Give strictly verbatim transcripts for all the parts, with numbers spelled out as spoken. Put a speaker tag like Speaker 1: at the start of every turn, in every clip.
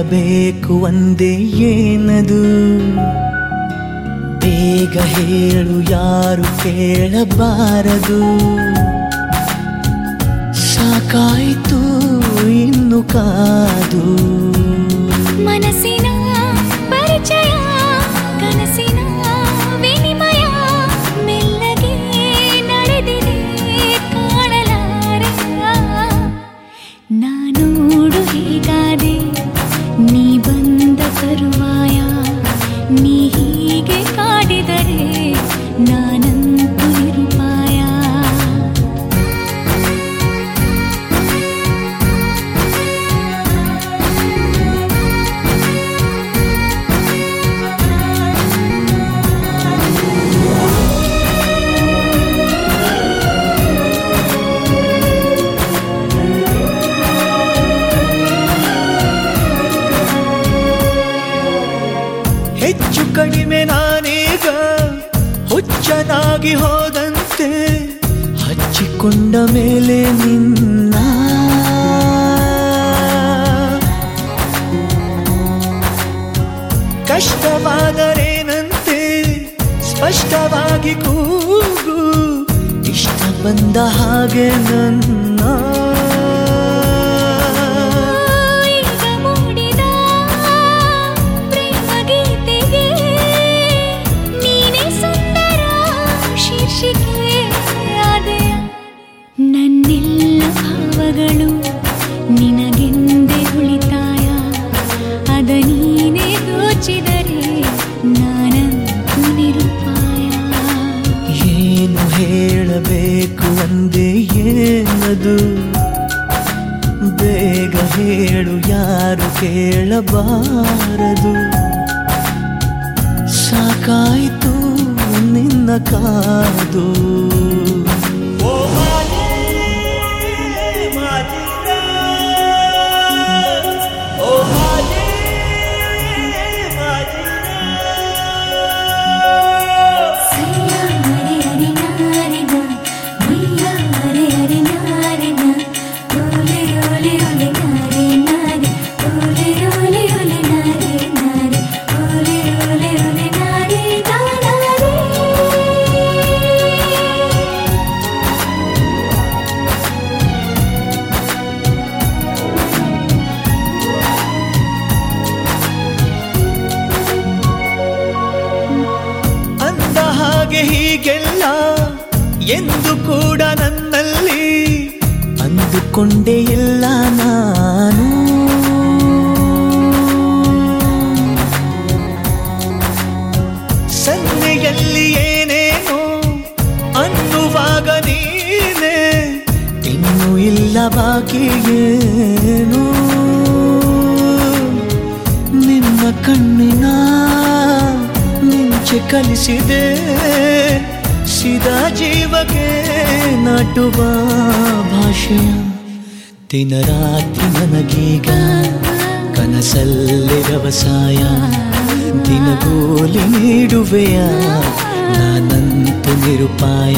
Speaker 1: ಹೇಳಬೇಕು ಒಂದೇ ಏನದು, ಬೇಗ ಹೇಳು ಯಾರು ಕೇಳಬಾರದು. ಸಾಕಾಯಿತು ಇನ್ನು ಕಾದು,
Speaker 2: ಮನಸ್ಸಿನ ಪರಿಚಯ ಕನಸಿನ ವಿನಿಮಯ ಮೆಲ್ಲಗೆ ನಡೆದಿದೆ ಕಾಣಲಾರೆ. ನಾನೋಡು ಹೀಗಾದೆ ನೀ ಬಂದ ತರುವಾಯ, ನೀ ಹೀಗೆ ಕಾಡಿದರೆ ನಾನಂತೂ ನಿರುಪಾಯ.
Speaker 1: ಹೆಚ್ಚು ಕಡಿಮೆ ನಾನೀಗ ಹುಚ್ಚನಾಗಿ ಹೋದಂತೆ, ಹಚ್ಚಿಕೊಂಡ ಮೇಲೆ ನಿನ್ನ ಕಷ್ಟವಾದರೇನಂತೆ ಸ್ಪಷ್ಟವಾಗಿ ಕೂಗು, ಇಷ್ಟ ಬಂದ ಹಾಗೆ ನನ್ನ
Speaker 2: ನನ್ನೆಲ್ಲ ಭಾವಗಳು ನಿನಗೆಂದೇ ಉಳಿತಾಯ, ಅದ ನೀನೇ ದೋಚಿದರೆ ನಾನಂತೂ ನಿರುಪಾಯ.
Speaker 1: ಏನು ಹೇಳಬೇಕು ಒಂದೇ ಏನದು, ಬೇಗ ಹೇಳು ಯಾರು ಕೇಳಬಾರದು. ಸಾಕಾಯಿತು ನಿನ್ನ ಕಾದು. ಹೀಗೆಲ್ಲ ಎಂದು ಕೂಡ ನನ್ನಲ್ಲಿ ಅಂದುಕೊಂಡೇ ಇಲ್ಲ ನಾನು. ಸನ್ನೆಯಲ್ಲಿ ಏನೇನೋ ಅನ್ನುವಾಗ ನೀನೆ ಇನ್ನೂ ಇಲ್ಲ ಬಾಕಿ ಏನು. ನಿನ್ನ ಕಣ್ಣಿನ ಮಿಂಚೆ ಕಲಿಸಿದೆ ಸಿದಾ ಜೀವಕ್ಕೆ ನಾಟುವ ಭಾಷೆಯ. ದಿನ ರಾತ್ರಿ ನನಗೀಗ ಕನಸಲ್ಲಿ ವ್ಯವಸಾಯ, ದಿನಗೂಲಿ ನೀಡುವೆಯ ನಾನಂತೂ ನಿರುಪಾಯ.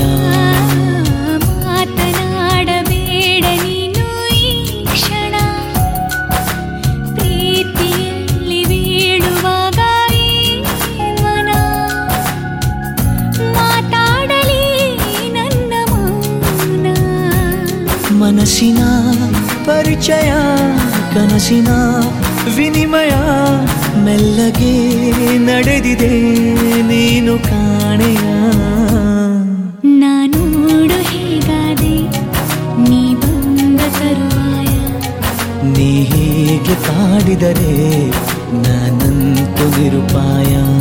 Speaker 2: ಮಾತನಾಡಬೇಡ ನೀನು ಈ ಕ್ಷಣ, ಪ್ರೀತಿಯಲ್ಲಿ ಬೀಳುವಾಗ ಈ ಮನ. ಮಾತಾಡಲಿ ನನ್ನ ಮೌನ,
Speaker 1: ಮನಸ್ಸಿನ ಪರಿಚಯ ಕನಸಿನ ವಿನಿಮಯ ಮೆಲ್ಲಗೆ ನಡೆದಿದೆ ನೀನು ಕಾಣೆಯ.
Speaker 2: ನಾನೋಡು ಹೇಗಾದೆ ನೀ ಬಂದ ತರುವಾಯ,
Speaker 1: ನೀ ಹೀಗೆ ಕಾಡಿದರೆ ನಾನಂತೂ ನಿರುಪಾಯ.